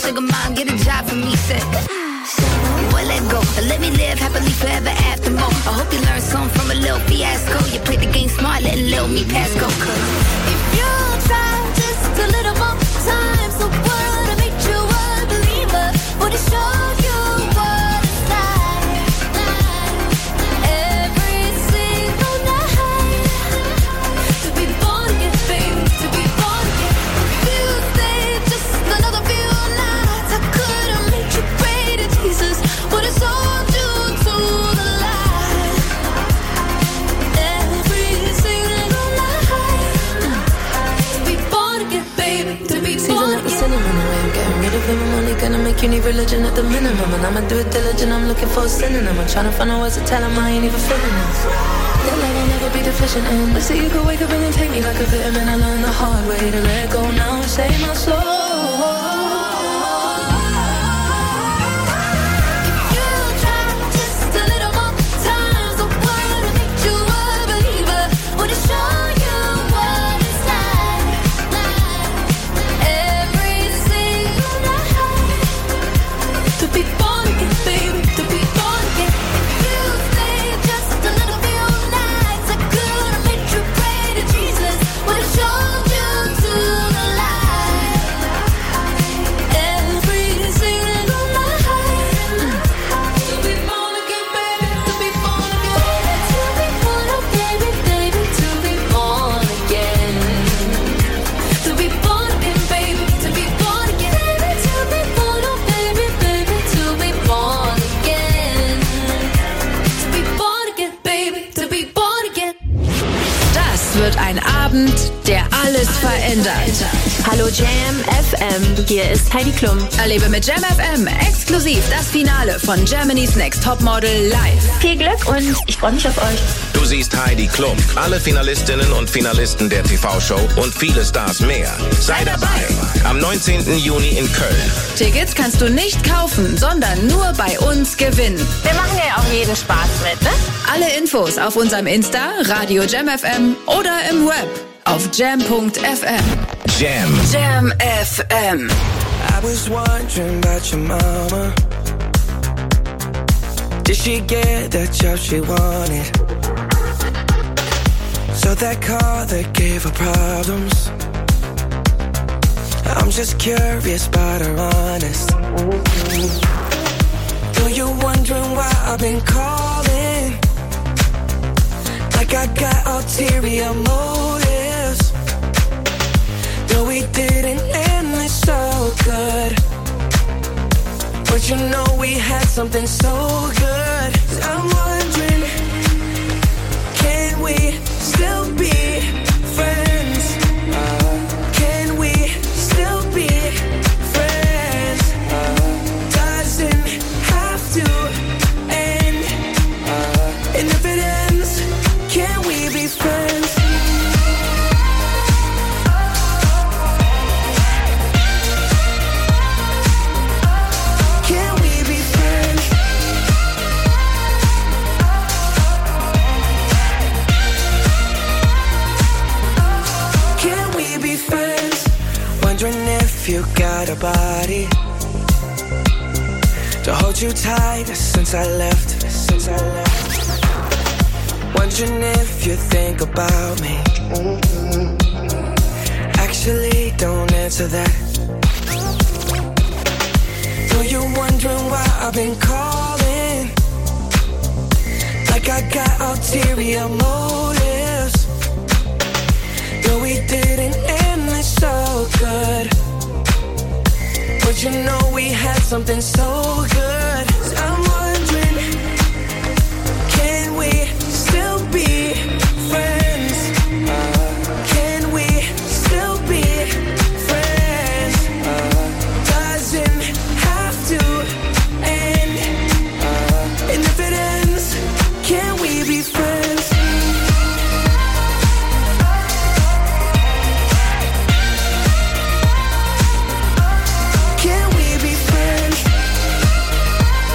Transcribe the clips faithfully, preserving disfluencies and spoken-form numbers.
sugar mom, get a job for me, said. Well, let go, let me live happily forever after more. I hope you learned something from a little fiasco. You played the game smart, letting little me pass go. Cause if you try just a little more time, so what I make you a believer, would it show you what it's like? Every single night, to be born again, baby, to be born again. If you stay just another few nights, I could've made you greater, Jesus. What it's all due to the light. Every single night, to be born again, baby, to be born again. Cinnamon, the way I'm getting rid of him, I'm only gonna make you need religion at the minimum. And I'ma do it diligent, I'm looking for a synonym. I'm trying to find a words to tell him I ain't even feeling this. That love I'll never be deficient in. Let's see, you could wake up and then take me like a vitamin. I learned the hard way to let go now and save my soul. Ein Abend, der alles verändert. Hallo Jam F M, hier ist Heidi Klum. Erlebe mit Jam F M exklusiv das Finale von Germany's Next Topmodel live. Viel Glück und ich freue mich auf euch. Du siehst Heidi Klum, alle Finalistinnen und Finalisten der T V-Show und viele Stars mehr. Sei dabei am neunzehnten Juni in Köln. Tickets kannst du nicht kaufen, sondern nur bei uns gewinnen. Wir machen ja auch jeden Spaß mit, ne? Alle Infos auf unserem Insta, Radio Jam F M oder im Web auf jam punkt f m. Jam. Jam F M. I was wondering about your mama. Did she get the job she wanted? So that car that gave her problems. I'm just curious about her honest. Though you're wondering why I've been calling, like I got ulterior motives. Though we didn't end this so good, but you know we had something so good. I'm wondering, can we still be friends? Can we still be friends? Doesn't have to end. And if it ends, can we be friends? Can we be friends? Can we be friends? Wondering if you got a body to hold you tight since I left, since I left. Wondering if you think about me. Actually, don't answer that. Though you're wondering why I've been calling, like I got ulterior motives. Though we didn't end this so good, but you know we had something so good. I'm wondering, can we still be friends? Can we still be friends? Doesn't have to end. And if it ends, can we be friends? Can we be friends?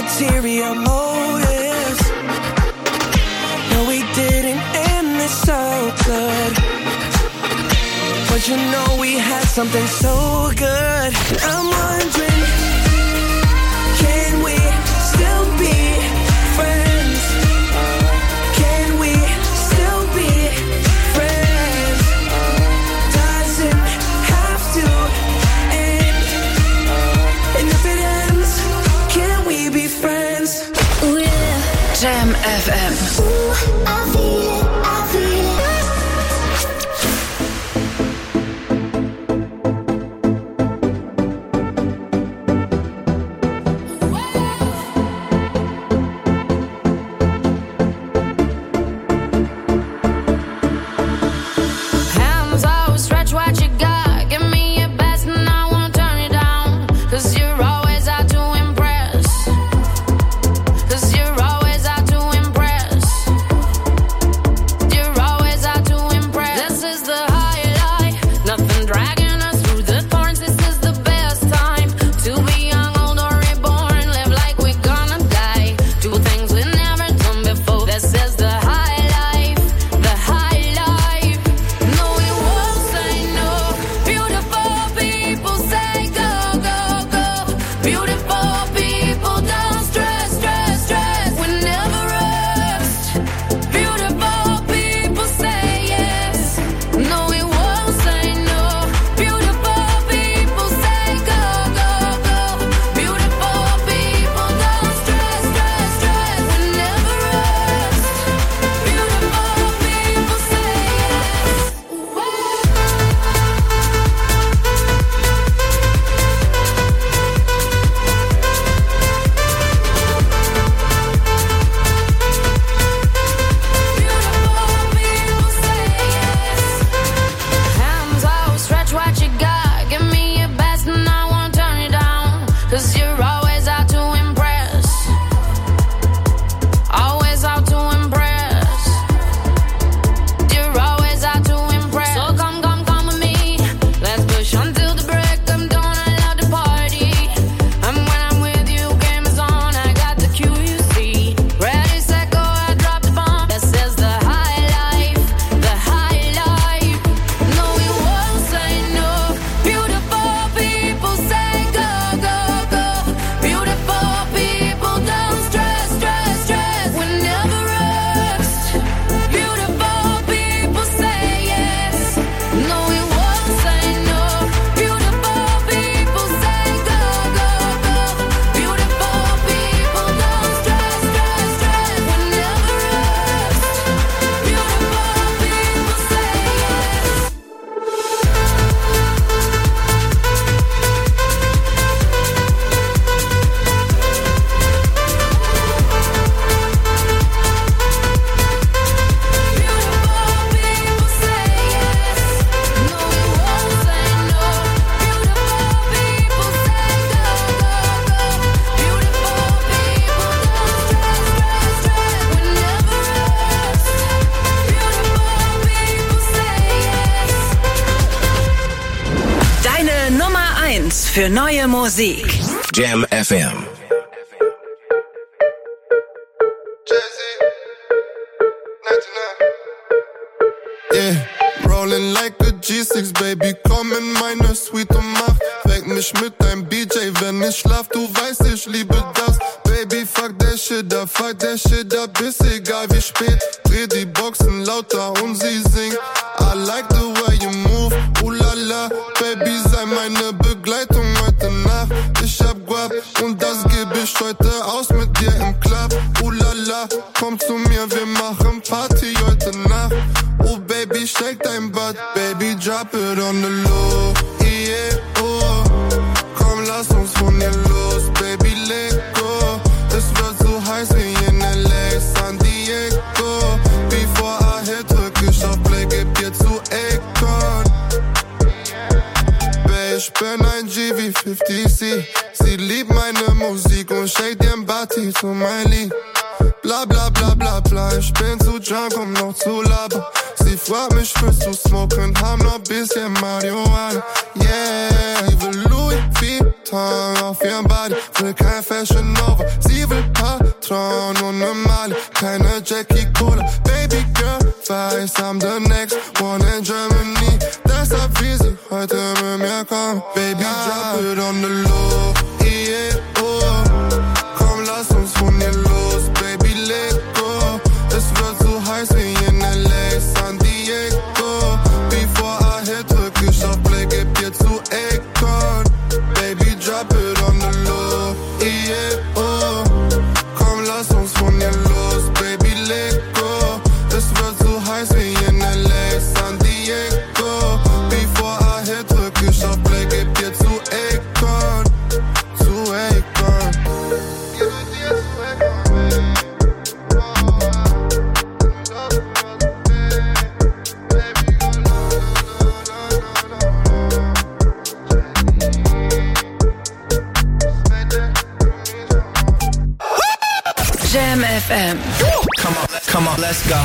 ulterior motives. No, we didn't end this so good, but you know we had something so good. I'm wondering, can we still be friends? Can we still be friends? Doesn't have to end. And if it ends, can we be friends? Ooh, yeah. Jam F M. Ooh, I feel it, I feel it. Für neue Musik. Jam F M. Yeah, rolling like a G six, Baby, komm in meine Suite und mach weck mich mit deinem B J, wenn ich schlaf, du weißt, ich liebe das. Baby, fuck der Shit up, fuck der Shit up, ist egal wie spät. Dreh die Boxen lauter und sie singt. I like the way you move, ooh la la. Baby, sei meine Begleitung heute Nacht. Ich hab Guap und das geb ich heute aus mit dir im Club. Ooh la la, komm zu mir, wir machen Party heute Nacht. Oh Baby, shake dein Butt, Baby, drop it on the low. Yeah, oh, komm, lass uns von hier los, Baby, leg go. Es wird so heiß wie in L A, San Diego. Before I hit, drück ich auf Play, geb dir zu Akon. Babe, ich bin ein G wie fifty C. Sie liebt meine Musik und shake ihren Body zu mein Lied. Bla bla bla bla bla, ich bin zu drunk, um noch zu labern. Sie fragt mich, willst du smoken, haben noch bisschen Marihuana. Yeah, sie will Louis Louis Vuitton auf ihrem Body, will kein Fashion Nova. Sie will Patron und ne Mali, keine Jackie Cola. Baby Girl weiß, I'm the next one in Germany. Deshalb will sie heute mit mir kommen. Baby, drop it on the low, yeah, oh. Komm, lass uns von hier los, Baby, let go. Es wird so heiß wie in L A, San Diego. Before I hit, drück ich auf Play, geb dir zu Akon. Baby, drop it on the low, yeah, oh. Komm, lass uns von hier los, Baby, let go. Es wird so heiß wie in L A, San Diego. Before I hit, drück ich auf Play, geb dir zu Akon. Zu Akon. Jam F M. Come on, come on, let's go.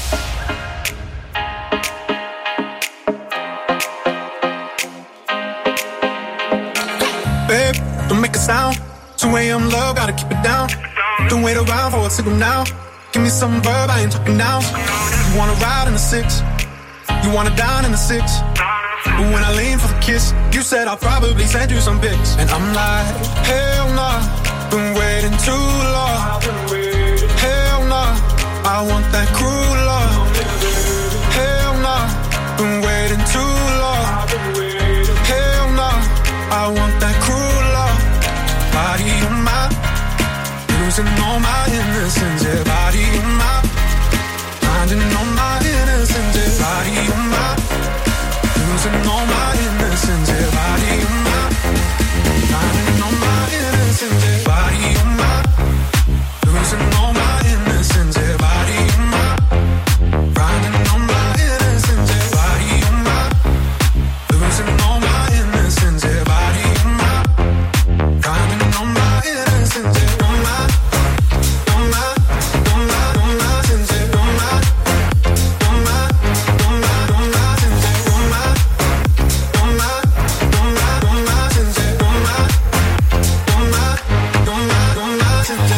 Babe, don't make a sound. two a.m. love, gotta keep it down. Don't wait around for a signal now. Give me some verb, I ain't talking now. You wanna ride in the six, you wanna dine in the six. But when I lean for the kiss, you said I'll probably send you some pics. And I'm like, hell nah, been waiting too long. Hell nah, I want that cruel love. Hell nah, been waiting too long. Hell nah, I want that cruel love. Body on my, losing all my innocence. Yeah, body on my, finding all my innocence. Yeah, body on my, losing all my innocence. Yeah, body on my, finding all my innocence. Yeah, body on my, losing all my innocence. Yeah, body on my, finding all my innocence. Yeah, body on my, losing all my innocence. Yeah, body on my, finding all my innocence. Yeah, on my, on my, on my, on my innocence. Yeah, on my, on my, on my, on my innocence. Yeah, on my, on my, on my, on my innocence. Yeah, on my, on my, on my, on my innocence.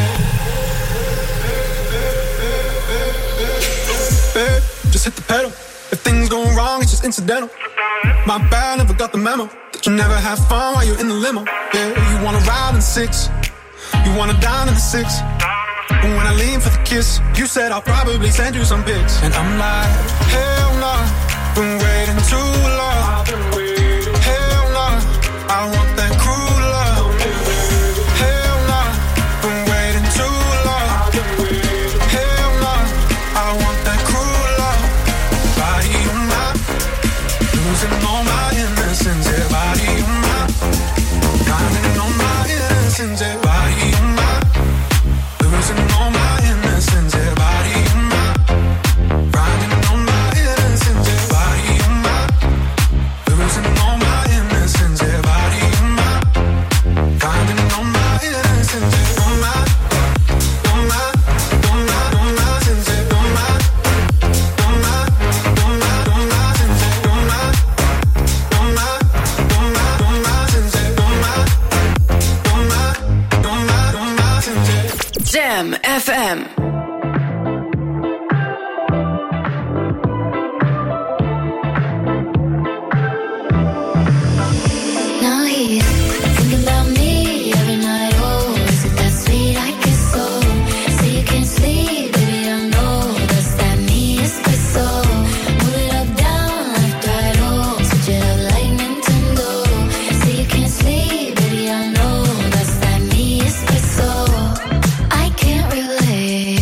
Babe, just hit the pedal. If things go wrong, it's just incidental. My bad, never got the memo that you never have fun while you're in the limo. Yeah, you wanna ride in the six, you wanna dine in the six. But when I lean for the kiss, you said I'll probably send you some pics. And I'm like, hell nah, been waiting too long. Hell nah, I want that cruel love. Hell nah, been waiting too long. Hell nah, I want that cruel love. Body on my, losing all my innocence. Yeah, body on my, finding all my innocence. Yeah, body on my, losing all my innocence. Yeah, body on my, finding all my innocence. Yeah, body on my, losing all my innocence. Yeah, body on my, finding all my innocence. Yeah, on my, on my, on my, on my innocence. Yeah, on my, on my, on my, on my innocence. Yeah, on my, on my, on my, on my innocence. Yeah, on my, on my, on my, on my innocence. Jam F M. Now he's thinking about me every night. Oh, is it that sweet? I guess so. Say you can't sleep, baby, I know that's that me espresso. Move it up, down, left, right, oh, switch it up like Nintendo. Say you can't sleep, baby, I know that's that me espresso. I can't relate.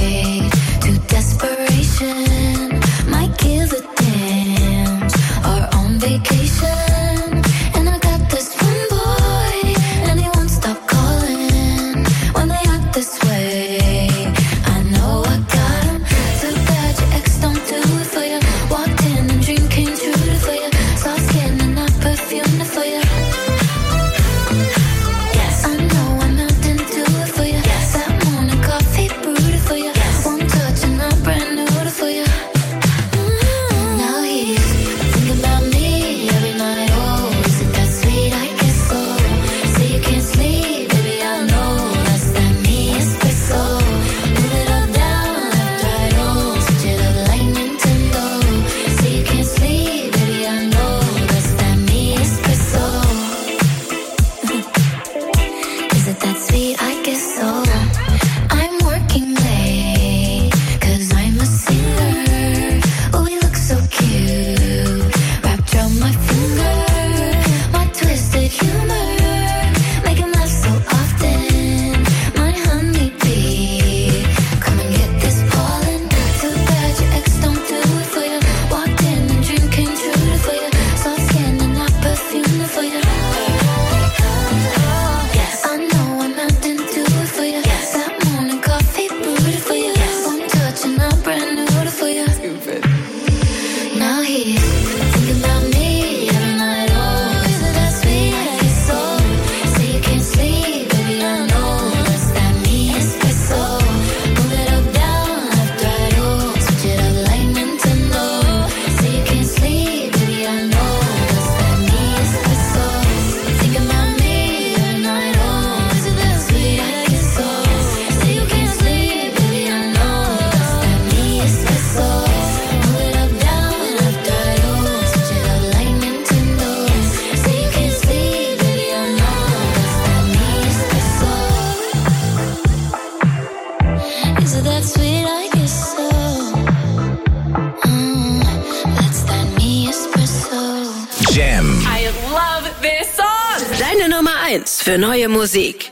love this song. Deine Nummer eins für neue Musik.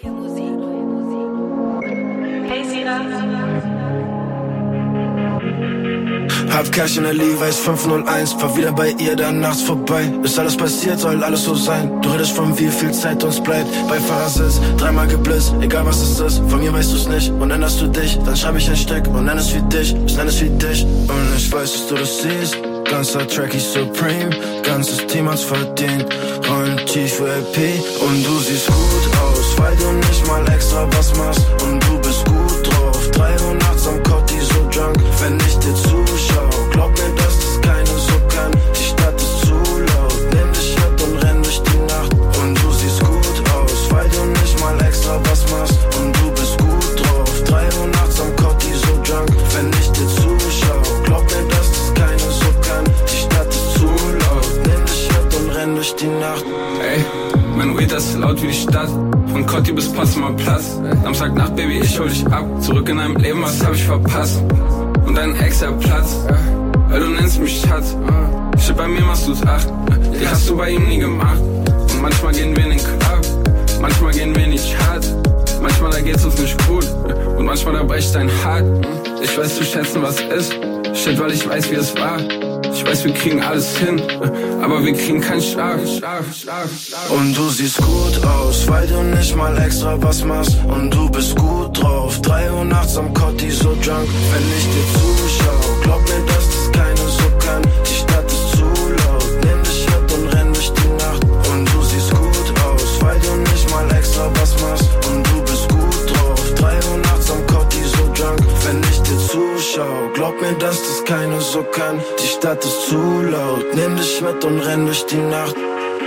Hab Cash in der Levi's fünf null eins, fahr wieder bei ihr, dann nachts vorbei. Ist alles passiert, soll alles so sein. Du redest von wie viel Zeit uns bleibt. Bei Fahrersitz, dreimal geblitzt, egal was es ist. Von mir weißt du's nicht und änderst du dich. Dann schreib ich ein Stück und nenn es wie dich. Ich nenn es wie dich und ich weiß, dass du das siehst. Ganzer Tracky Supreme, ganzes Team hat's verdient. Rollen tief für L P und du siehst gut aus, weil du nicht mal extra was machst. Und du bist gut drauf, drei Uhr nachts am Cotti so drunk. Wenn ich dir zuschau, glaub mir, dass das keine so kann. Die Stadt ist zu laut, nimm dich mit und renn durch die Nacht. Und du siehst gut aus, weil du nicht mal extra was machst. Und du bist gut drauf, drei Uhr nachts am Cotti so drunk. Wenn ich dir zuschau, glaub mir, dass das keine so kann. Die Stadt ist zu laut, nimm dich mit und renn durch die Nacht. Ey, mein Weed ist laut wie die Stadt. Von Cotti bis Potsdamer Platz. Samstagnacht, Baby, ich hol dich ab. Zurück in deinem Leben, was hab ich verpasst? Und dein Ex hat Platz, weil du nennst mich Schatz. Shit, bei mir machst du's acht, die hast du bei ihm nie gemacht. Und manchmal gehen wir in den Club, manchmal gehen wir nicht hart. Manchmal da geht's uns nicht gut und manchmal da bricht dein Hart. Ich weiß zu schätzen, was ist. Shit, weil ich weiß, wie es war. Ich weiß, wir kriegen alles hin, aber wir kriegen keinen Schlaf. Und du siehst gut aus, weil du nicht mal extra was machst. Und du bist gut drauf, drei Uhr nachts am Cotti so drunk. Wenn ich dir zuschau, glaub mir, dass das keine so kann. Die Stadt ist zu laut, nimm dich mit und renn durch die Nacht. Und du siehst gut aus, weil du nicht mal extra was machst. Und du bist gut drauf, drei Uhr nachts am Cotti so drunk. Wenn ich dir zuschau, glaub mir, dass das keine so kann. Die Stadt ist zu laut, nimm dich mit und renn durch die Nacht.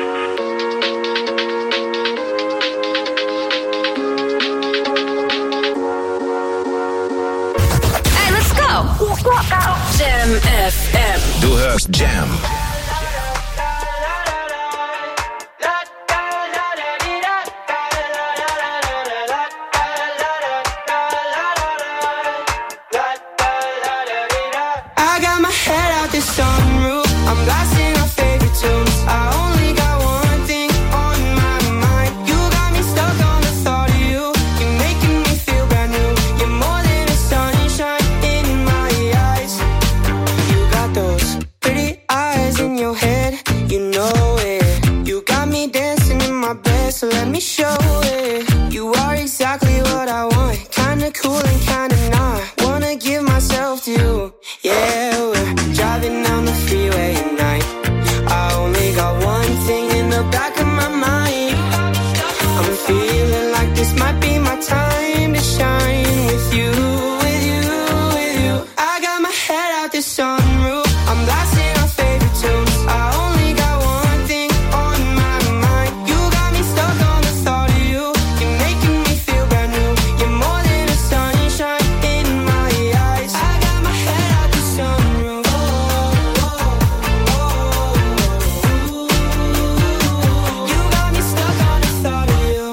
Hey, let's go! Jam F M. Du hörst Jam. I got my head out the sunroof, I'm blasting our favorite tunes. I only got one thing on my mind. You got me stuck on the thought of you. You're making me feel brand new. You're more than a sunshine in my eyes. You got those pretty eyes in your head, you know it. You got me dancing in my bed, so let me show it. You are exactly what I want, kinda cool and kinda not. Wanna give myself to you. Yeah, we're driving down the freeway at night. I only got one thing in the back of my mind. I'm feeling like this might be my time to shine with you, with you, with you. I got my head out the sunroof, I'm blasting our favorite tunes. I only got one thing on my mind. You got me stuck on the thought of you. You're making me feel brand new. You're more than a sunshine in my eyes. I got my head out the sunroof. You got me stuck on the thought of you.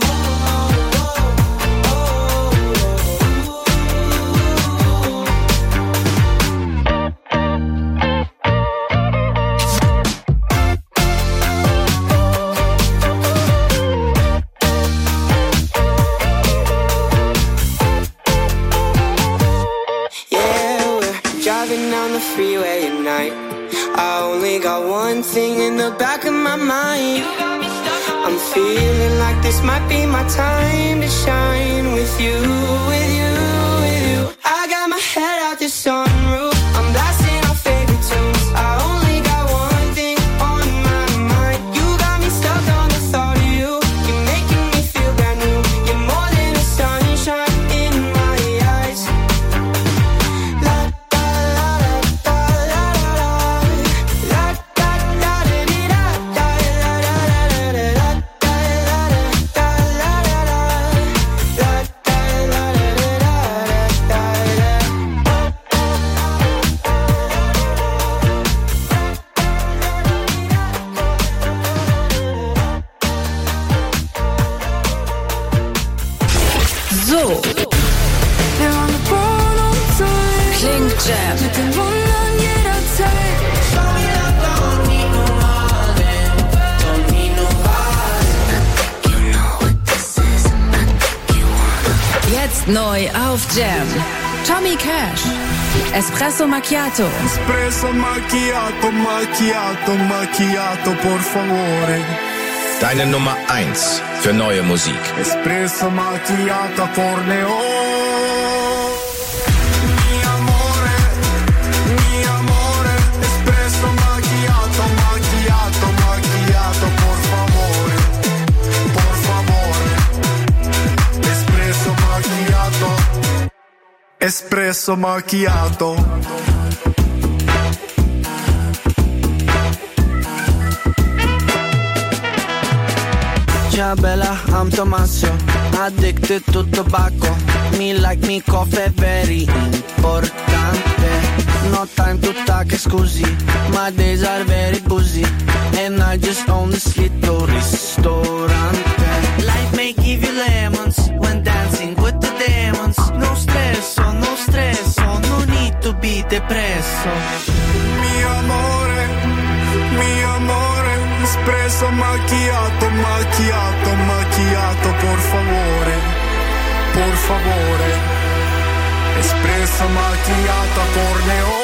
Yeah, we're driving down the freeway at night. I only got one thing in the back of my mind. I'm feeling like this might be my time to shine with you, with you, with you. I got my head out the sunroof, I'm blasting our favorite tunes. I only got one thing on my mind. You got me stuck on the thought of you. You're making me feel brand new. You're more than a sunshine in my eyes. La da la da la la la la da da da di da da la la la la la da la la la la la la da la la la la la. Jetzt neu auf Jam. Tommy Cash. Espresso Macchiato. Espresso Macchiato, Macchiato, Macchiato, por favore. Deine Nummer eins für neue Musik. Espresso Macchiato, Corleone. Espresso macchiato. Ciao bella, I'm Tommaso, addicted to tobacco. Me like me coffee very importante. No time to talk, scusi, my days are very busy. And I just own this little ristorante. Life may give you lemons when dancing with the demons. No stress, no stress, no need to be depresso. Mio amore, mio amore, espresso macchiato, macchiato, macchiato, por favore, por favore. Espresso macchiato, Corleone.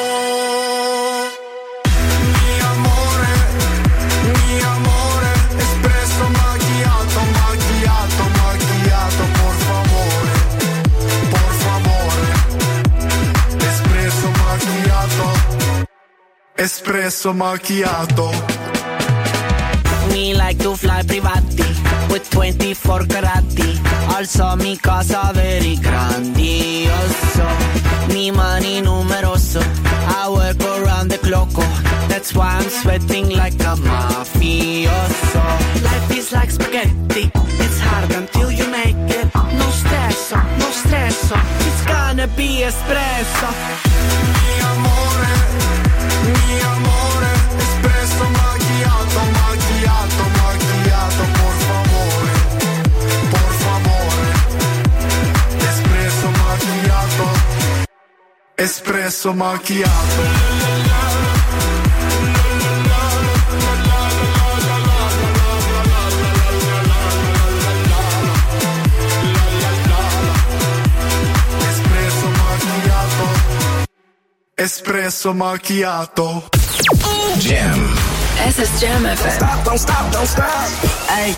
Mio amore, mio amore, espresso macchiato, macchiato, macchiato, por favore, por favore. Espresso macchiato, espresso macchiato. Me like to fly privati with twenty-four carati. Also mi casa very grandioso. Mi money numeroso. I work around the clock. That's why I'm sweating like a mafioso. Life is like spaghetti. It's hard until you make it. No stress, no stress. It's gonna be espresso. Mi amore, mi amore, espresso macchiato, macchiato, macchiato, por favore, por favore. Espresso macchiato, espresso macchiato. Espresso macchiato. Jam. Es ist Jam F M. Don't stop, don't stop. Hey.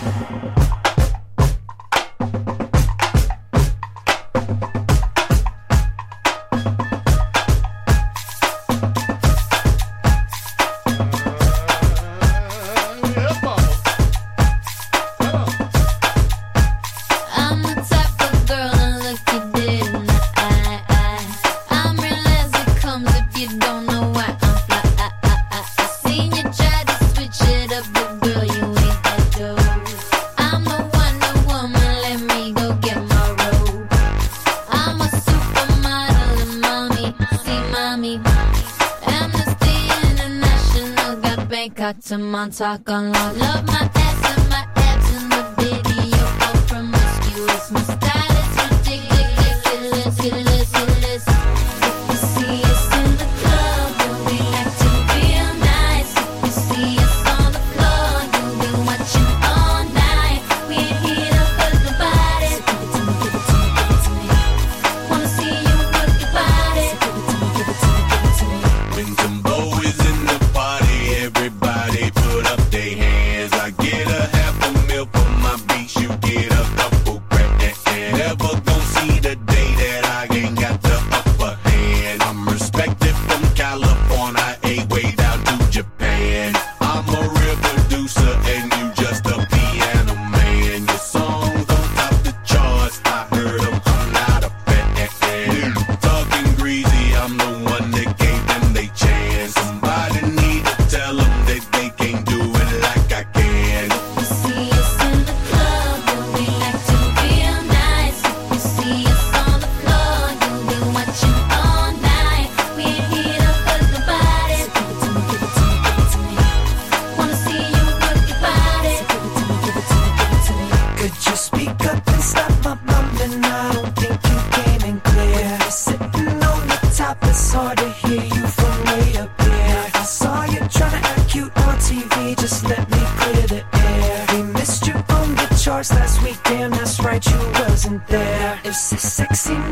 Got to Montauk on love. Love my ass and my abs in the video. Go promiscuous. My style is ridiculous. Ridiculous, ridiculous. If you see us in the club, you'll be acting real nice. If you see us on the floor, you'll be watching all night. We ain't here to hurt nobody. So give it to me, give it to me, give it to me. Wanna see you work your body. So give it to me, give it to me, give it to me. When Jumbo is in the party, everybody put up their hands. I get a half a mil for my beats, you get a couple grand. Never gon' see the day that I ain't got the upper hand. I'm respected from California, a way down to Japan. I'm a real producer and you just a piano man. Your songs don't top the charts, I heard them, I'm not a fan. Talking greasy, I'm the one that gave them they chance. Somebody need to tell them that they can't do it like I can. If you see us in the club, you'll be acting real nice. If you see us on the floor, you'll be watching all night. We ain't here to hurt nobody. So give it to me, give it to me, give it to me. Wanna see you work your body. So give it to me, give it to me, give it to me. Could you speak up and stop my mumbling? I don't think you came in clear. You're sitting on the top, it's hard to hear you from way up here. I saw you trying to act cute on T V, just let me clear the air. We missed you on the charts last week, damn that's right, you wasn't there. It's a sexy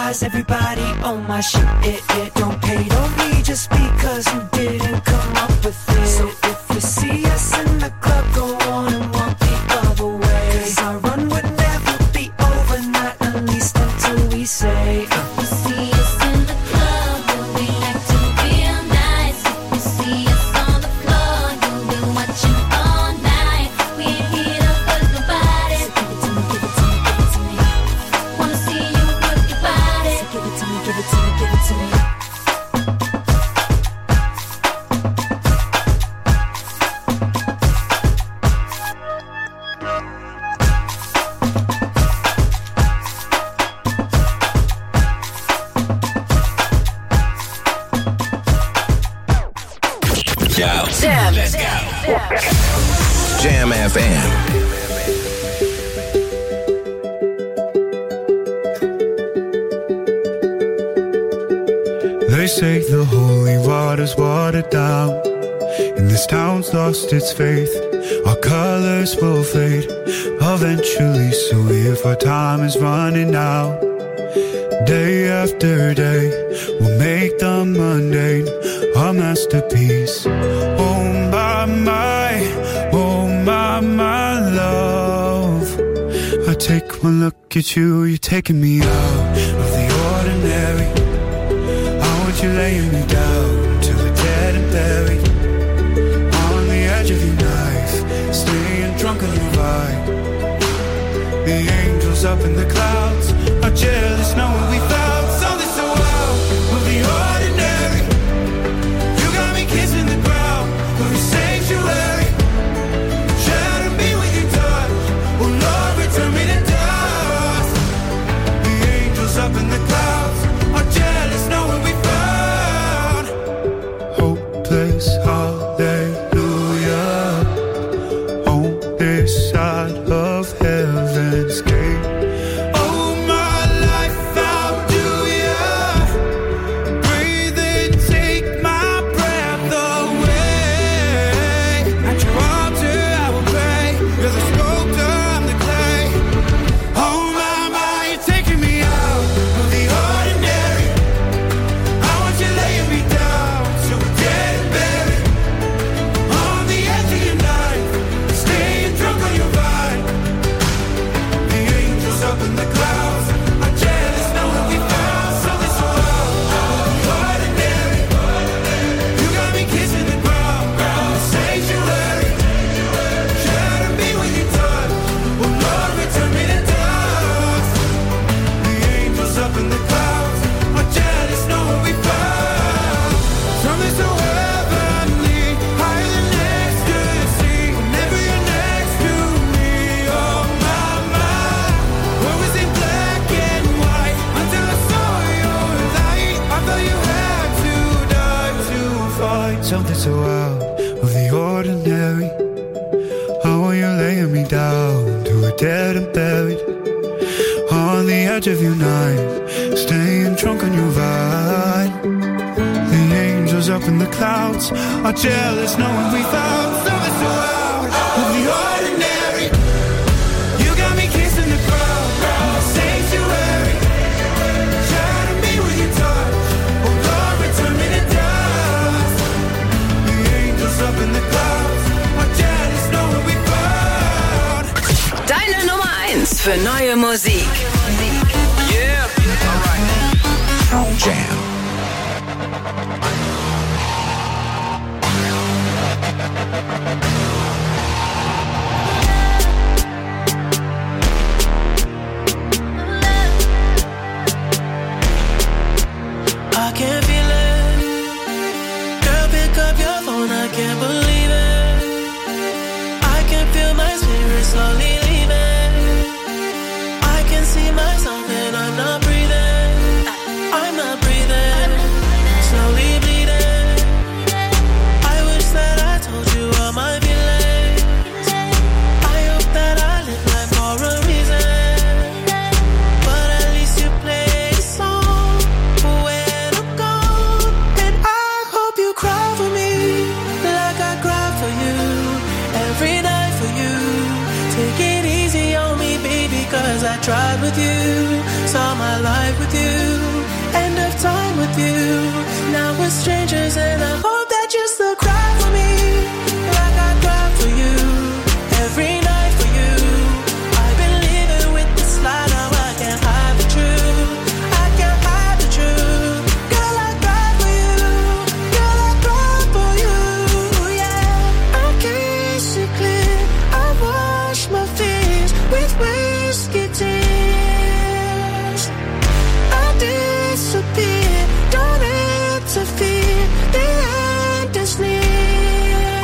eyes, everybody on my shit. It, it don't pay, don't need just because you didn't come up with it. So if you see us in the club, go on and walk the other way. Cause our run would never be over, not at least until we say uh. You see us in the club, and we like to feel nice. If you see us on the floor, you'll be watching all night. We ain't here to hurt nobody. So give it to me, give it to me, give it to me. Wanna see you work your body. So give it to me, give it to me, give it to me. Jam. Let's go. Jam F M. They say the holy water's watered down, and this town's lost its faith. Our colors will fade eventually, so if our time is running out, day after day, we'll make the mundane our masterpiece. Oh my, my, oh my, my love. I take one look at you, you're taking me out of the ordinary. I want you laying me down till we're dead and buried, on the edge of your knife, staying drunk on your ride. The angels up in the clouds are jealous knowing we found something so out of the ordinary. You got me kissing the ground of your sanctuary, shatter me with your touch. Oh Lord, return me to dust. The angels up in the clouds are jealous knowing we found hopeless hallelujah on this side of heaven's gate. Oh my life, how do ya breathe and take my breath away? At your altar I will pray, you're the sculptor, I'm the clay. Oh my, my, you're taking me out of the ordinary. I want you laying me down so we're dead and buried, on the edge of your knife, staying drunk on your vine. The angels up in the clouds are jealous knowing we found something so out of the ordinary. You got me kissing the ground of the sanctuary, shatter me with your touch. Oh Lord, return me to dust. The angels up in the clouds are jealous knowing we found something so heavenly, higher than ecstasy. Whenever you're next to me, oh my, my. What was in black and white until I saw your light? I thought you had to die to find something so out of the ordinary. How are you laying me down to a dead and buried, on the edge of your knife, staying drunk on your vine. The angels up in the clouds are jealous knowing we found something so out of the ordinary. You got me kissing the ground of the sanctuary, shatter me with your touch. Oh Lord, return me to dust. The angels up in the clouds are jealous knowing we found. Deine Nummer eins für neue Musik. Yeah. All right. Jam. I can feel it. Girl, pick up your phone, I can't believe it. I can feel my spirit slowly leaving. I can see myself and I'm not breathing. I'm not breathing. Slowly bleeding. I wish that I told you all my feelings. I hope that I live life for a reason. But at least you play a song for when I'm gone. And I hope you cry for me like I cry for you. Every night for you. Take it easy on me, baby, cause I tried with you. Saw my life with you. you. Now we're strangers and I hope that you still cry for me like I cry for you every night for you. I've been living with this lie, now I can't hide the truth. I can't hide the truth. Girl, I cry for you. Girl, I cry for you. Yeah, I can't see clear. I wash my fears with whiskey tears. I disappear. Don't interfere. The end is near.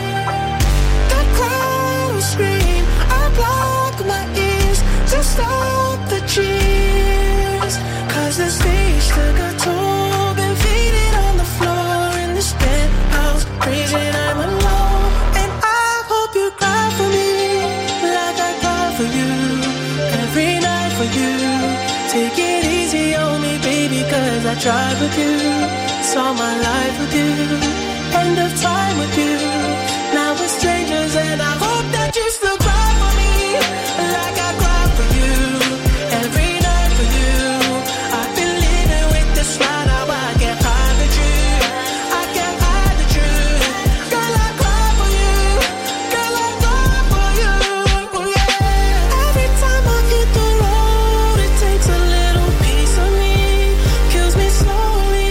The crowd will scream. I block my ears to stop the cheers. Cause the stage took a toll. Been faded on the floor in this penthouse. Crazy and I'm alone. And I hope you cry for me like I cry for you every night for you. Take it easy on me, baby, cause I tried with you. Saw my life with you. End of time with you. Now we're strangers and I hope that you still cry for me like I cry for you every night for you. I've been living with this lie, now I can't hide the truth. I can't hide the truth. Girl, I cry for you. Girl, I cry for you. Yeah. Every time I hit the road, it takes a little piece of me, kills me slowly.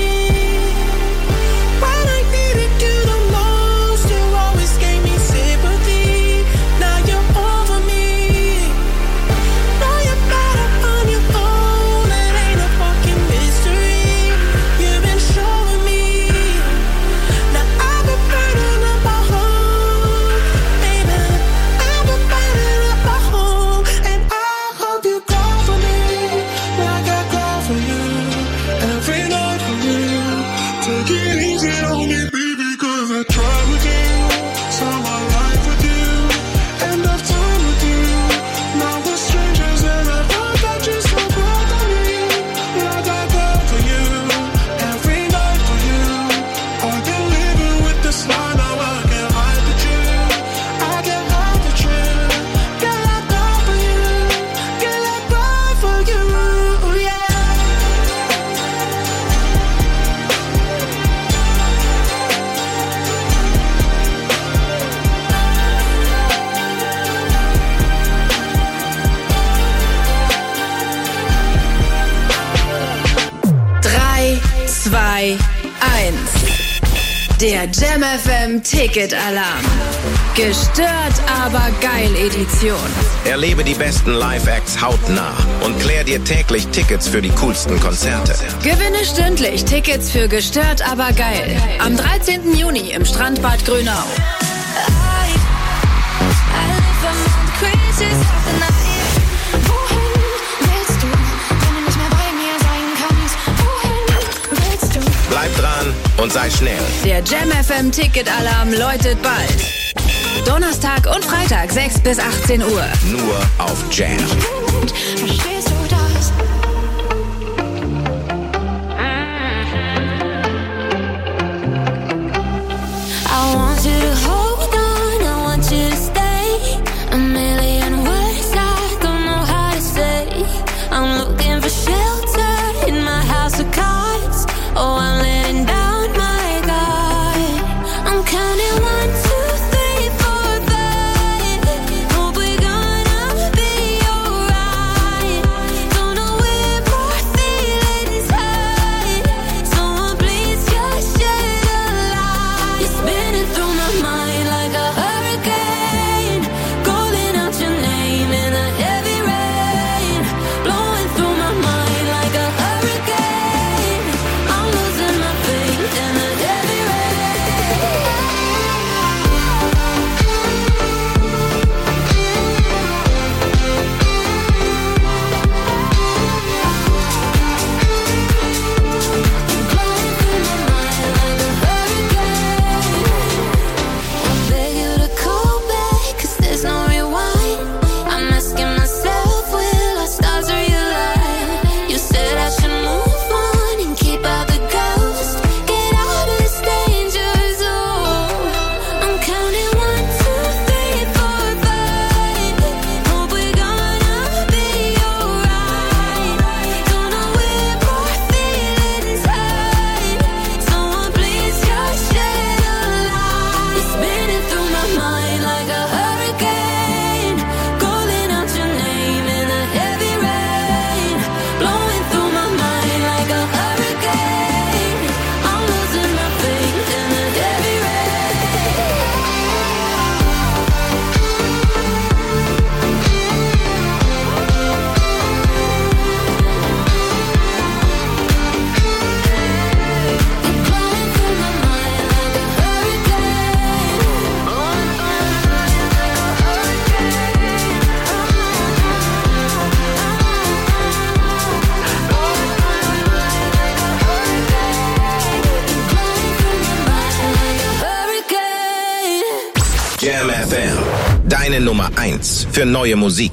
When I needed you the most, you always gave me sympathy. Now you're over me. Now you're better on your own. It ain't a fucking mystery. You've been showing me. Now I've been burning up my home, baby. I've been burning up my home, and I hope you cry for me like I cry for you every night for you. Take it easy on me, baby, cause I tried with you. Saw my life with you. End of time with you. Now we're strangers and I hope that you still cry for me like I cry for you every night for you. I've been living with this lie, now I can't hide the truth. I can't hide the truth. Girl, I cry for you. Girl, I cry for you. Yeah. drei, zwei, eins. Der Jam F M Ticket Alarm. Gestört, aber geil Edition. Erlebe die besten Live-Acts hautnah und klär dir täglich Tickets für die coolsten Konzerte. Gewinne stündlich Tickets für Gestört, aber geil. Am dreizehnten Juni im Strandbad Grünau. Bleib dran und sei schnell. Der Jam F M Ticket Alarm läutet bald. Donnerstag und Freitag sechs bis achtzehn Uhr. Nur auf Jam. Verstehst du das? I want you to hold on, I want you to stay. A million words I don't know how to say. I'm looking for shelter in my house of cards. Oh, I'm letting down my guard. I'm counting one, two, three, four, five. Hope we're gonna be alright. Don't know where Jam F M. Deine Nummer eins für neue Musik.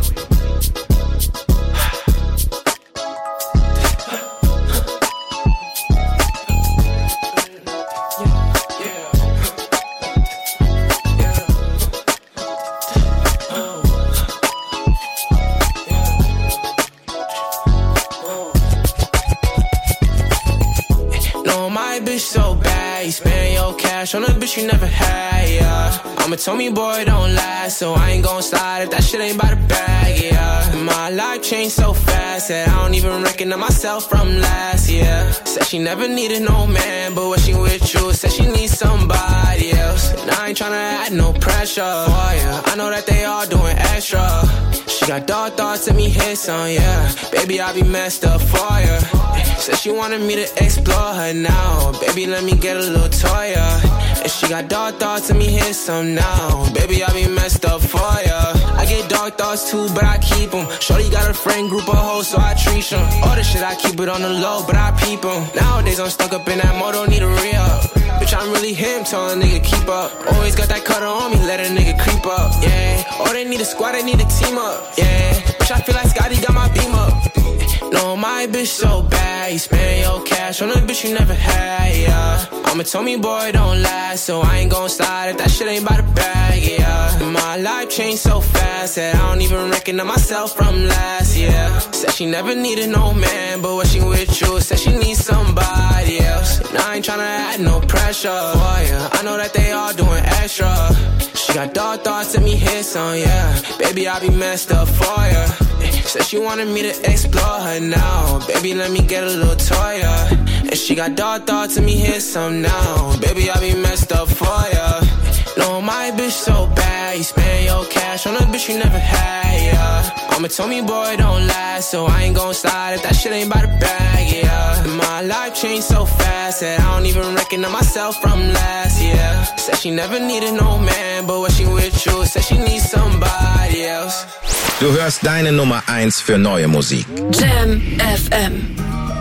On a bitch you never had, yeah. I'm a Tommy boy, don't last, so I ain't gon' slide if that shit ain't by the bag, yeah. My life changed so fast that I don't even recognize myself from last year. Said she never needed no man, but when she with you, said she needs somebody else. And I ain't tryna add no pressure for ya. I know that they all doing extra. She got dark thoughts, let me hit some, yeah. Baby, I be messed up for ya. Said she wanted me to explore her now. Baby, let me get a little toy, yeah. And she got dark thoughts, let me hit some now. Baby, I be messed up for ya. I get dark thoughts too, but I keep them. Shorty got a friend group of hoes, so I treat them. All the shit I keep it on the low, but I peep them. Nowadays I'm stuck up in that mode, don't need a re-up. Bitch, I'm really him, tell a nigga keep up. Always got that cutter on me, let a nigga creep up, yeah. Oh, they need a squad, they need a team up, yeah. Bitch, I feel like Scotty got my beam up. No, my bitch so bad, you spend your cash on a bitch you never had, yeah. I'm a Tommy boy, don't last, so I ain't gon' slide if that shit ain't by the bag, yeah. My life changed so fast that I don't even recognize myself from last year. Said she never needed no man, but when she with you, said she needs somebody else. And I ain't tryna add no pressure for ya. I know that they all doing extra. She got dark thoughts, let me hit some, yeah. Baby, I be messed up for ya. Said she wanted me to explore her now. Baby, let me get a little toy, yeah. And she got dark thoughts, let me hit some now. Baby, I be messed up for ya. No, my bitch so bad, you spend your cash on a bitch you never had, yeah. I'm a Tommy boy, don't last, so I ain't gon' slide if that shit ain't by the bag, yeah. My life changed so fast that I don't even recognize myself from last year. Said she never needed no man, but when she with you, said she needs somebody else. Du hörst deine Nummer eins für neue Musik. Jam F M.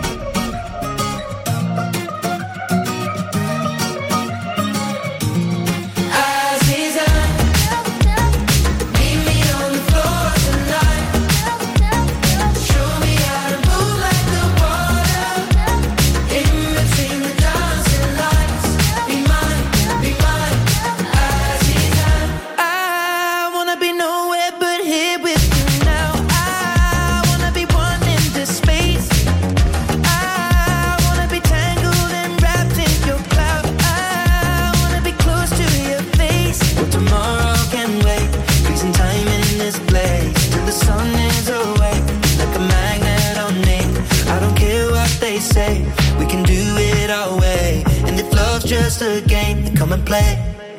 Just a game, then come and play.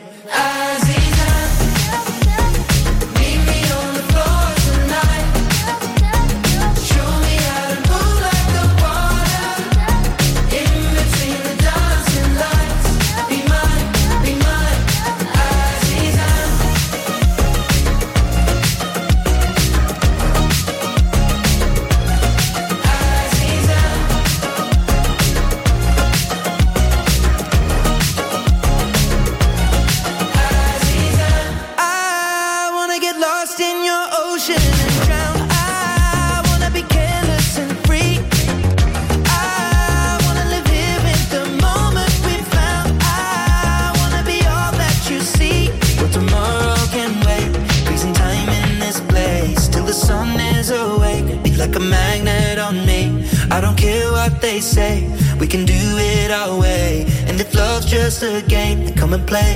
Say we can do it our way, and if love's just a game, then come and play.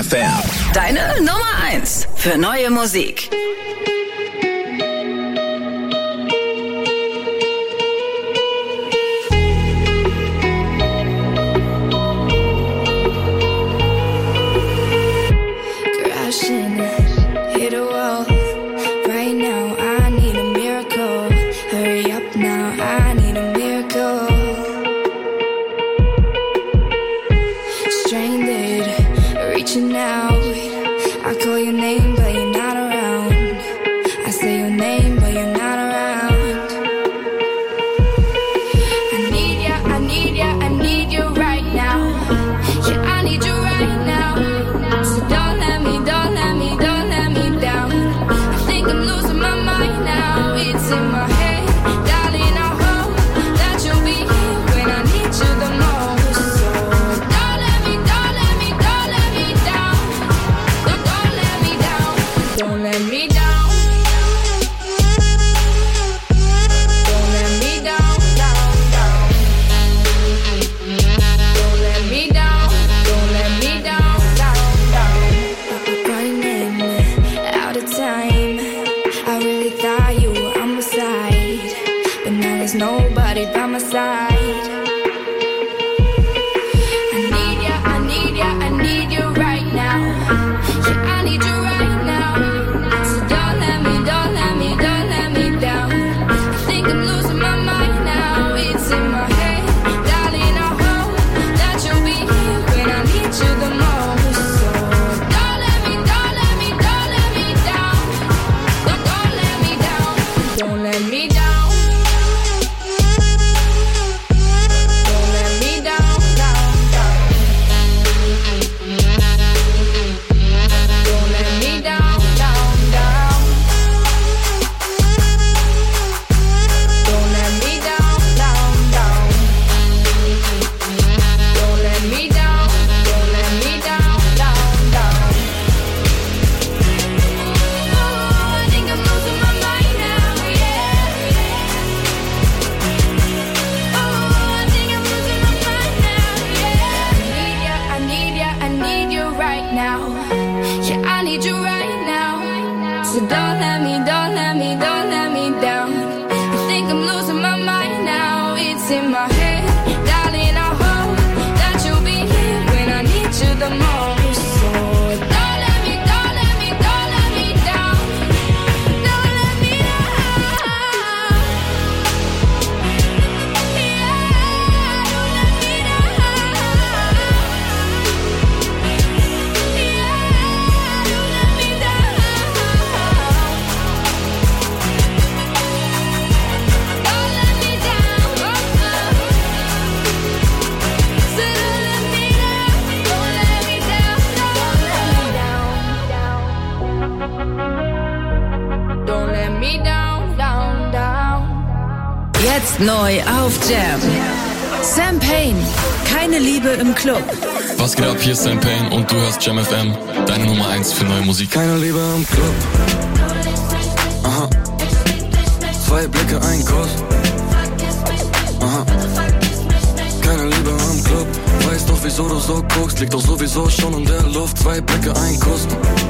F M. Deine Nummer eins für neue Musik. Neu auf Jam. Sam Payne, keine Liebe im Club. Was geht ab, hier ist Sam Payne und du hörst Jam F M, deine Nummer eins für neue Musik. Keine Liebe im Club. Aha. Zwei Blicke, ein Kuss. Aha. Keine Liebe im Club. Weiß doch, wieso du so guckst, liegt doch sowieso schon in der Luft. Zwei Blicke, ein Kuss.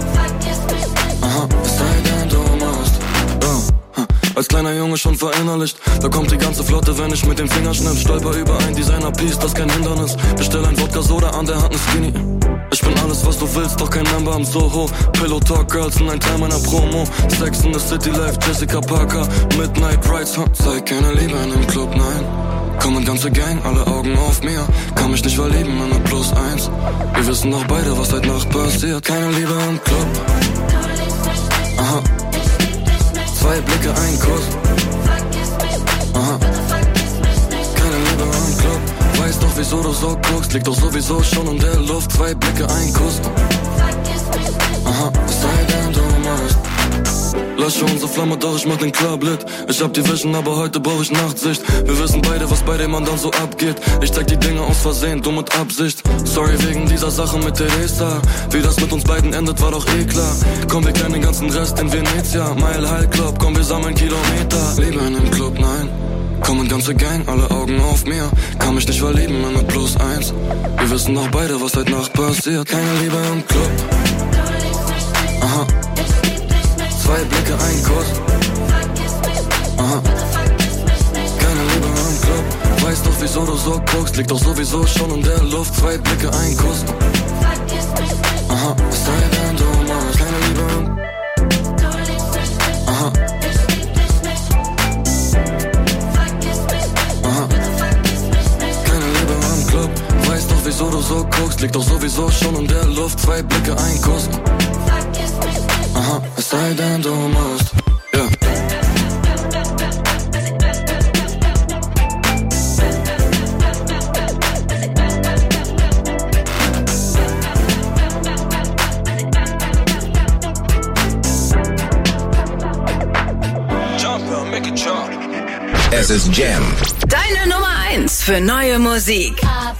Aha. Es sei denn, du musst. Oh. Als kleiner Junge schon verinnerlicht. Da kommt die ganze Flotte, wenn ich mit dem Finger schnipp. Stolper über ein Designer-Piece, das kein Hindernis. Bestell ein Wodka-Soda, an der Hand ne Skinny. Ich bin alles, was du willst, doch kein Member am Soho. Pillow Talk Girls sind ein Teil meiner Promo. Sex in the City Life, Jessica Parker. Midnight Rides, huh? Zeig keine Liebe in dem Club, nein. Kommen ganze Gang, alle Augen auf mir. Kann mich nicht verlieben in ne Plus eins. Wir wissen doch beide, was heute Nacht passiert. Keine Liebe im Club. Aha. Zwei Blicke, ein Kuss. Aha. Keine Liebe im Club. Weiß doch, wieso du so guckst. Liegt doch sowieso schon in der Luft. Zwei Blicke, ein Kuss. Aha. Es sei denn, du musst. Lösche unsere Flamme, doch ich mach den Club lit. Ich hab die Vision, aber heute brauch ich Nachtsicht. Wir wissen beide, was bei dem anderen so abgeht. Ich zeig die Dinge aus Versehen, du mit Absicht. Sorry wegen dieser Sache mit Teresa. Wie das mit uns beiden endet, war doch eh klar. Komm, wir kennen den ganzen Rest in Venezia. Mile High Club, komm, wir sammeln Kilometer. Liebe in dem Club, nein. Kommen ganze Gang, alle Augen auf mir. Kann mich nicht verlieben in ne Plus eins. Wir Wir wissen auch beide, was heute Nacht passiert. Keine Liebe im Club. Aha. Zwei Blicke, ein Kuss. Aha. Keine Liebe im Club. Weißt doch, wieso du so guckst. Liegt doch sowieso schon in der Luft. Zwei Blicke, ein Kuss. Aha. Es sei denn, du machst keine Liebe im Club. Aha. Aha. Keine Liebe im Club. Weißt doch, wieso du so guckst. Liegt doch sowieso schon in der Luft. Zwei Blicke, ein Kuss. Aha. Es sei denn, du musst. Ja. Es ist Jam. Deine Nummer eins für neue Musik.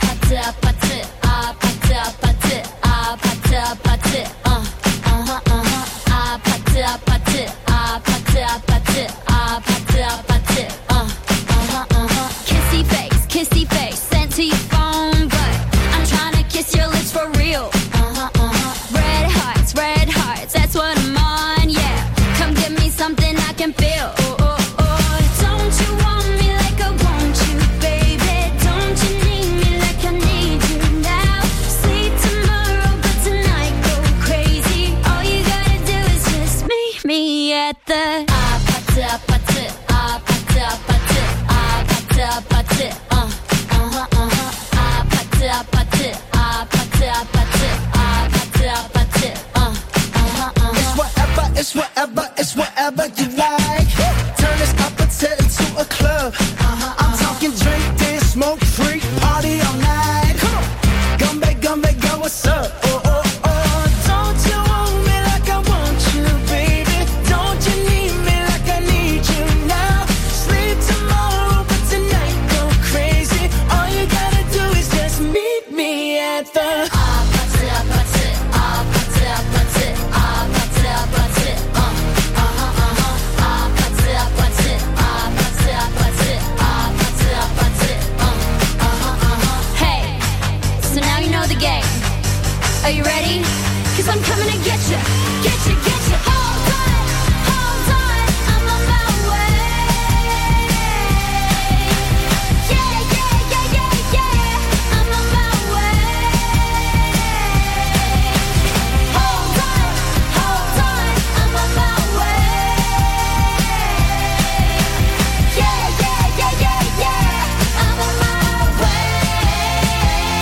Kissy face, kissy face, sent to your phone, but I'm trying to kiss your lips for real. Red hearts, red hearts, that's what I'm on, yeah. Come give me something I can feel. Oh, oh, oh. Don't you want me like I want you, baby? Don't you need me like I need you now? Sleep tomorrow, but tonight go crazy. All you gotta do is just meet me at the It's whatever, it's whatever, it's whatever you like. Turn this appetite into a club. I'm talking drink, dance, smoke, freak, party all night. Come on, gumbe, gumbe, go, what's up? Oh, oh, oh. Don't you want me like I want you, baby? Don't you need me like I need you now? Sleep tomorrow, but tonight go crazy. All you gotta do is just meet me at the Hey, so now you know the game. Are you ready? Cause I'm coming to get you, get you, get you. Hold on, hold on, I'm on my way. Yeah, yeah, yeah, yeah, yeah, I'm on my way. Hold on, hold on, I'm on my way. Yeah, yeah, yeah, yeah, yeah, I'm on my way.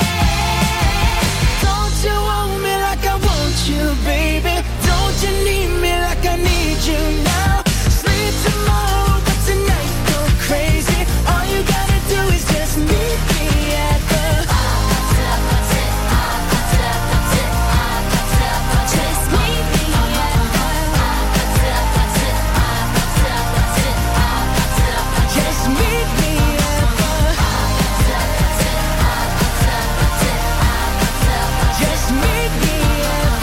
Don't you want me like I want you, baby? Don't you need me like I need you now? Sleep tomorrow, but tonight go crazy. All you gotta do is just meet me at the Just meet me Just meet me at the Just meet me at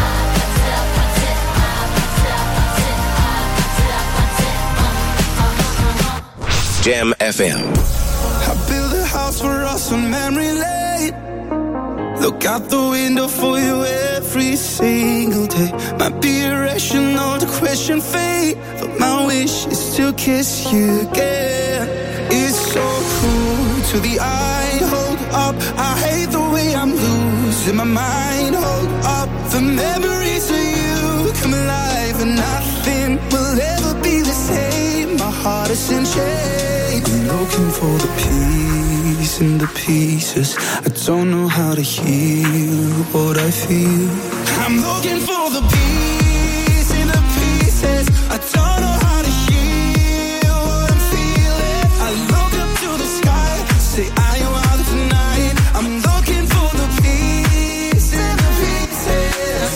Jam F M. I built a house for us on memory lane. Look out the window for you every single day. Might be irrational to question fate, but my wish is to kiss you again. It's so cruel to the eye. Hold up, I hate the way I'm losing my mind. Hold up, the memories of you come alive, and nothing will ever be the same. My heart is in chains. I'm looking for the peace in the pieces. I don't know how to heal what I feel. I'm looking for the peace in the pieces. I don't know how to heal what I'm feeling. I look up to the sky, say I am out tonight. I'm looking for the peace in the pieces.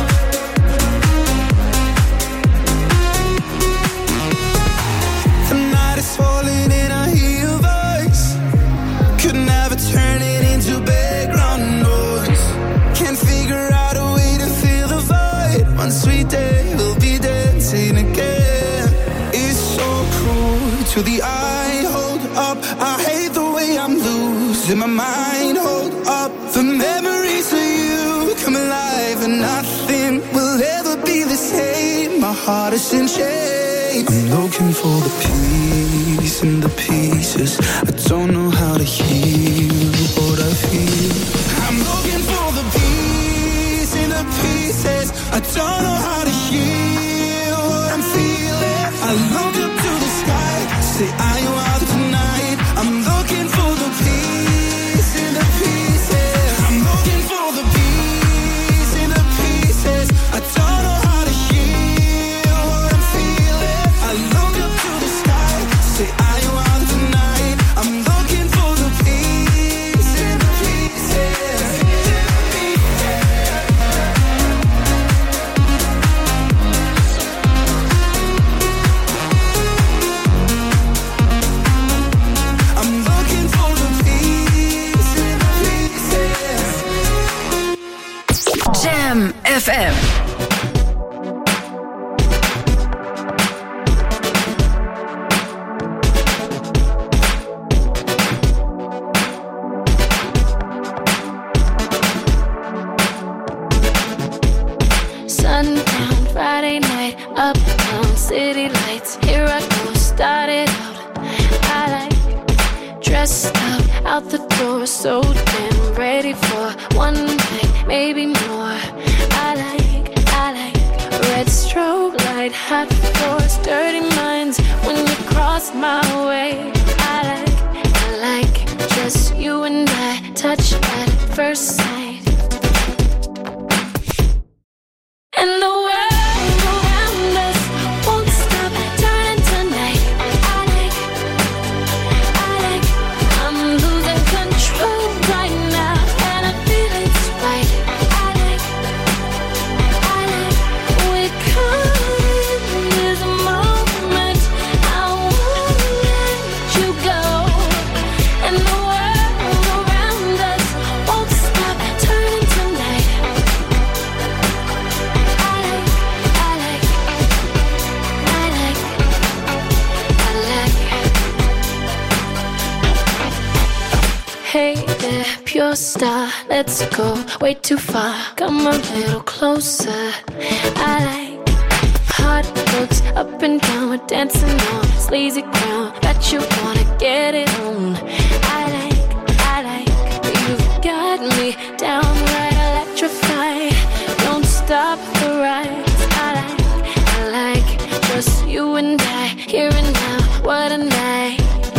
The to the eye. Hold up, I hate the way I'm losing my mind. Hold up, the memories of you come alive, and nothing will ever be the same. My heart is in chains. I'm looking for the peace in the pieces. I don't know how to heal what I feel. I'm looking for the peace in the pieces. I don't know how to heal what I'm feeling. I look up to the sky, say I want tonight. I'm looking for the peace in the pieces. I'm looking for the peace in the pieces. I don't know how to heal what I'm feeling. I look up to the sky, say I want tonight. I'm looking for the peace in the pieces. I'm looking for the peace in the pieces. Jam F M. Sundown, Friday night, uptown, city lights. Here I go, started out. I like dressed up, out the door, so damn ready for one night, maybe more. I like, I like red strobe light, hot floors, dirty minds. When you cross my way, I like, I like just you and I, touch at first sight. And the world around us won't stop turning tonight. I like, I like, I'm losing control right now, and I feel it's right. I like, I like, we're caught in this moment. I won't let you go. And the world around us won't stop turning tonight. Hey there, pure star, let's go way too far. Come a little closer. I like hot looks up and down, we're dancing on sleazy ground. Bet you wanna get it on. I like, I like, you've got me downright electrified. Don't stop the rise. I like, I like, just you and I, here and now. What a night.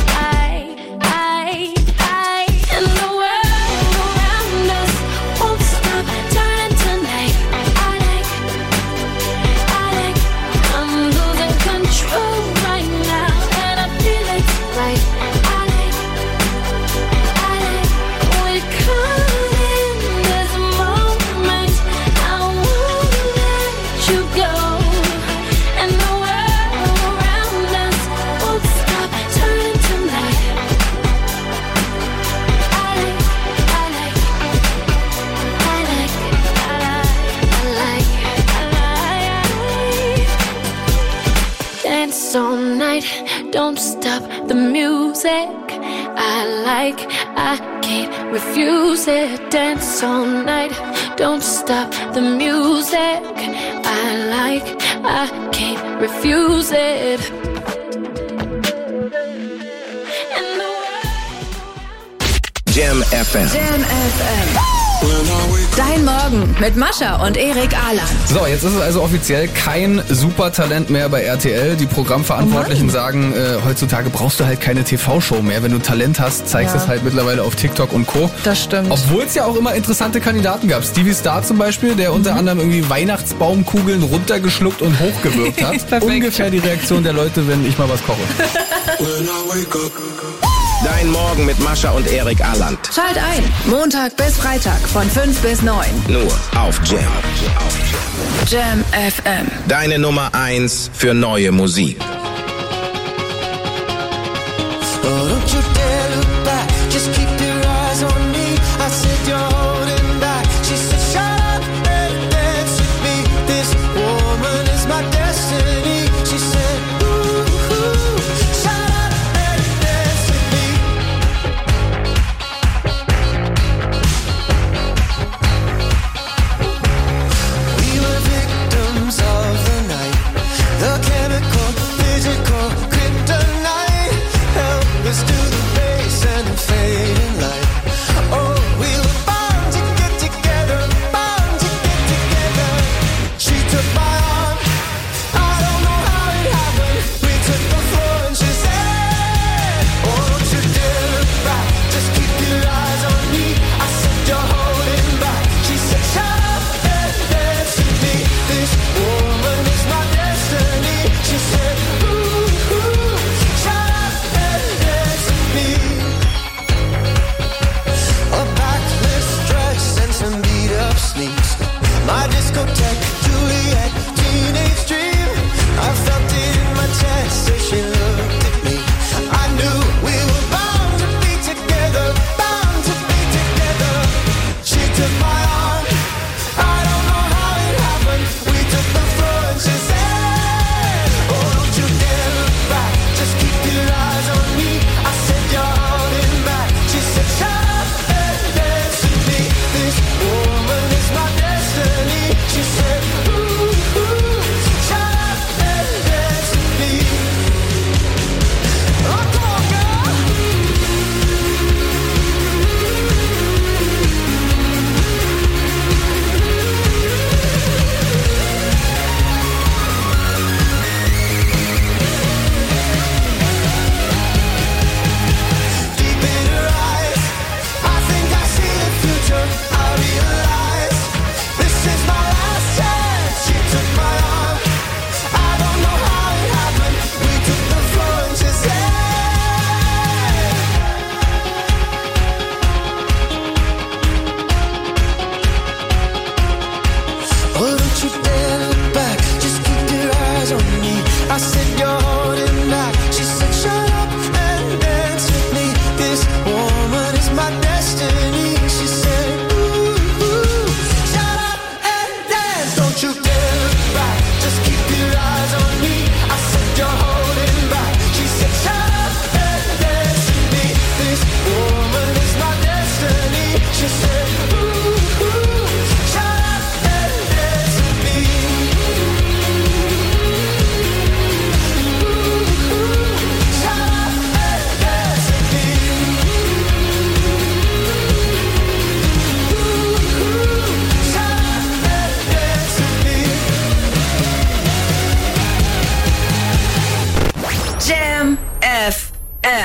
All night, don't stop the music. I like, I can't refuse it. Dance all night, don't stop the music. I like, I can't refuse it. Jam F M. Jam F M. Dein Morgen mit Mascha und Erik Ahland. So, jetzt ist es also offiziell kein Supertalent mehr bei R T L. Die Programmverantwortlichen oh sagen, äh, heutzutage brauchst du halt keine T V-Show mehr. Wenn du Talent hast, zeigst ja. es halt mittlerweile auf TikTok und Co. Das stimmt. Obwohl es ja auch immer interessante Kandidaten gab. Stevie Star zum Beispiel, der mhm. unter anderem irgendwie Weihnachtsbaumkugeln runtergeschluckt und hochgewirkt hat. Ungefähr die Reaktion der Leute, wenn ich mal was koche. Dein Morgen mit Mascha und Erik Ahland. Schalt ein, Montag bis Freitag von fünf bis neun. Nur auf Jam. Jam F M. Deine Nummer eins für neue Musik. Oh, don't you dare look back, just keep your eyes on me. I said you're holding back. She said shut up and dance with me. This woman is my destiny. She said ooh, ooh, shut up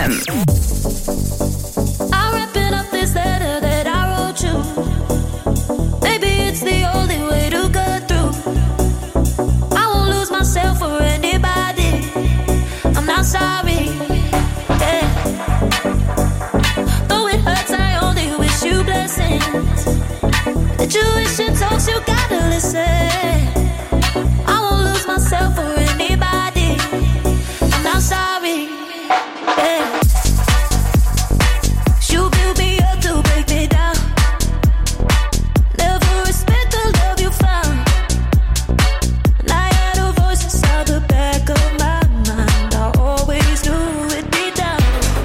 M. I'm wrapping up this letter that I wrote you. Maybe it's the only way to get through. I won't lose myself for anybody. I'm not sorry. Yeah. Though it hurts, I only wish you blessings. The Jewish and talks, you gotta listen. I won't lose myself for anybody. I'm not sorry. Yeah. You build me up to break me down. Never respect the love you found. And I had a voice inside the back of my mind. I always knew it'd be down.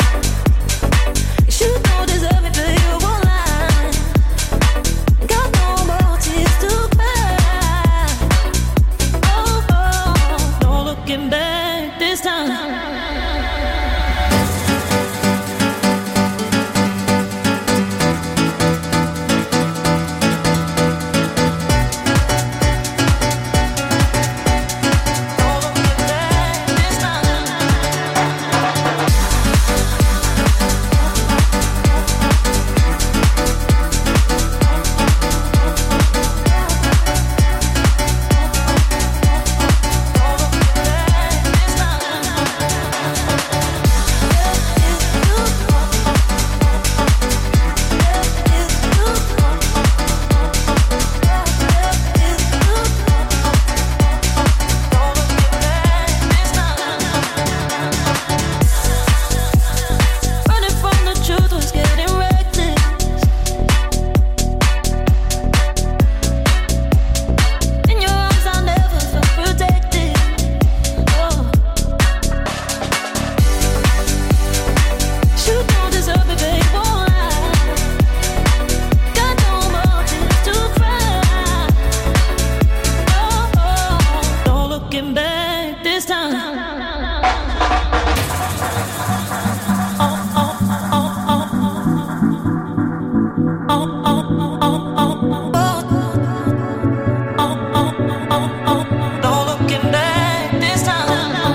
You don't deserve me, but you won't lie. Got no more tears to cry. Oh, oh, no looking back this time. Running from the truth was getting reckless. In your arms I never felt protected. Oh. You don't deserve it, babe, won't lie. Got no more tears to cry. Oh, oh, no looking back this time. No looking back this time.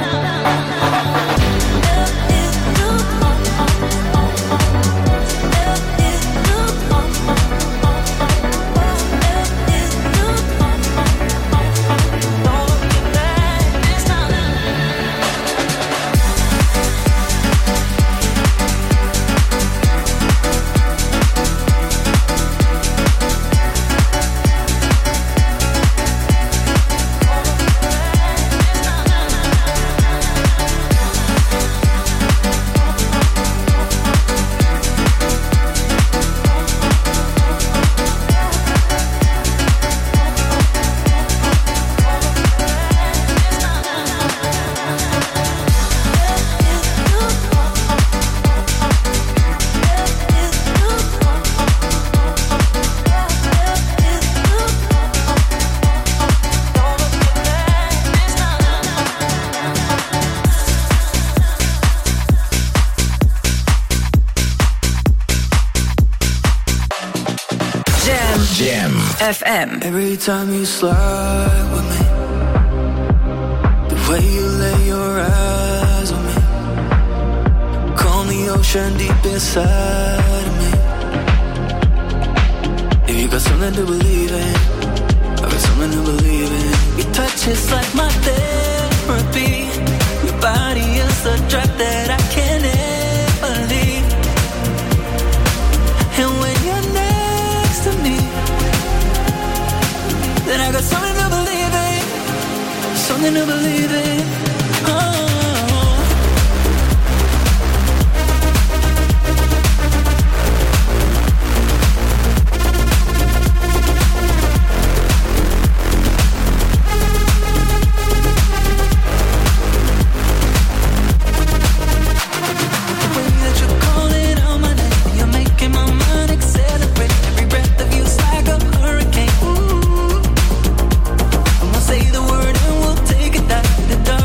Jam F M. Every time you slide with me, the way you lay your eyes on me, calm the ocean deep inside of me. If you got something to believe in, I got something to believe in. Your touch is like my therapy. Your body is a drug that I can't ever leave. And when you're next to me, then I got something to believe in, something to believe in. Oh. The way that you're calling out my name, you're making my mind accelerate. Every breath of you's like a hurricane. Ooh. Say the word and we'll take it down.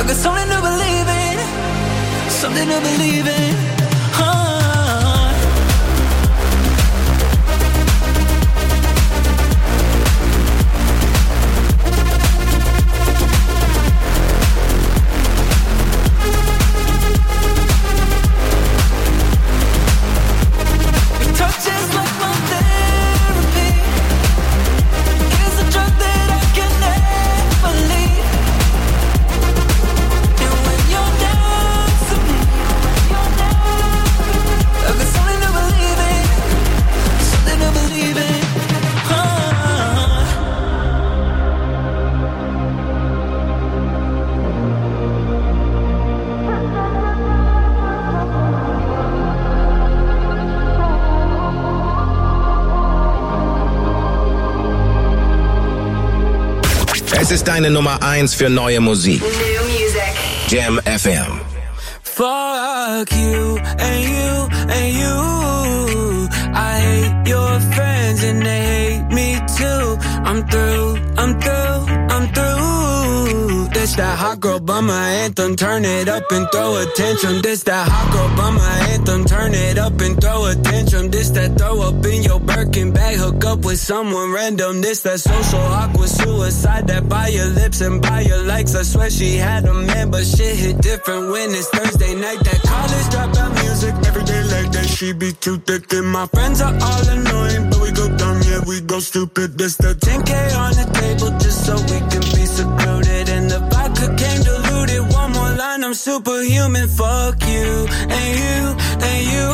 I've got something to believe in, something to believe in. Es ist deine Nummer eins für neue Musik. New music. Jam F M. Fuck you and you and you. I hate your friends and they hate me too. I'm through, I'm through, I'm through. This that hot girl bummer anthem, turn it up and throw attention. This that hot girl bummer anthem, turn it up and throw attention. This that throw up in your Birkin bag, hook up with someone random. This that social awkward suicide, that buy your lips and buy your likes. I swear she had a man, but shit hit different when it's Thursday night. That college dropout music, every day like that. She be too thick and my friends are all annoying, but we go dumb, yeah, we go stupid. This the ten K on the table just so we can be secluded, and the vodka came diluted. One more line, I'm superhuman. Fuck you and you and you.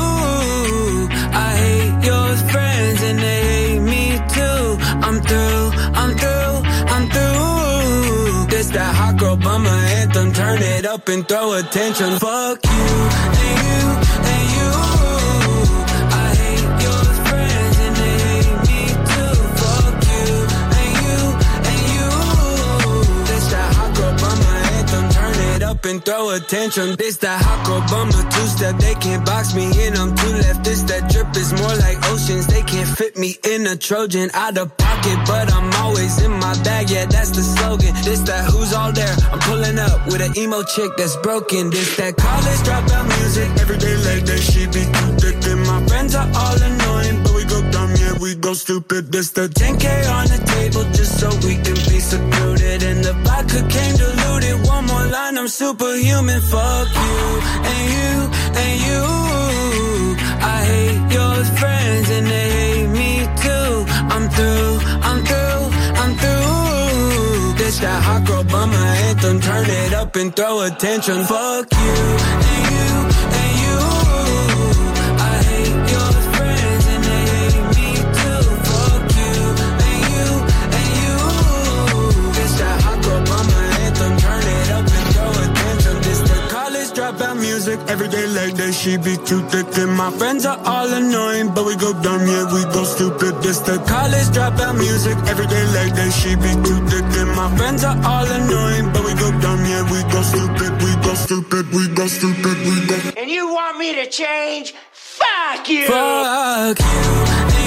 I hate your friends and they hate me too. I'm through, I'm through, I'm through. This that hot girl bummer anthem, turn it up and throw attention. Fuck you and you and you. I hate your friends and they hate me too. Fuck you and you and you. This that hot girl bummer anthem, turn it up and throw attention. This that hot girl bummer two-step, they can't box me in, I'm too left. This that drip is more like oceans, they can't fit me in a Trojan. Out of pocket, but I'm always in my bag, yeah, that's the slogan. This that who's all there, I'm pulling up with an emo chick that's broken. This that college dropout music, every day like that. She be too thick and my friends are all annoying, but we go dumb, yeah, we go stupid. This the ten K on the table just so we can be secluded, and the vodka came diluted. One more line, I'm superhuman. Fuck you and you and you. I hate your friends and they hate me too. I'm through, I'm through, I'm through. This that hot girl bummer anthem, turn it up and throw attention. Fuck you and you and you. I hate your friends and they hate me too. Fuck you and you and you. This that hot girl bummer anthem, turn it up and throw attention. This the college dropout music, every day like that. She be too thick and my friends are all annoying, but we go dumb, yeah, we go stupid. This the college dropout music, every day like that. She be too thick and my friends are all annoying, but we go dumb, yeah, we go stupid, we go stupid, we go stupid, we go. And you want me to change? Fuck you! Fuck you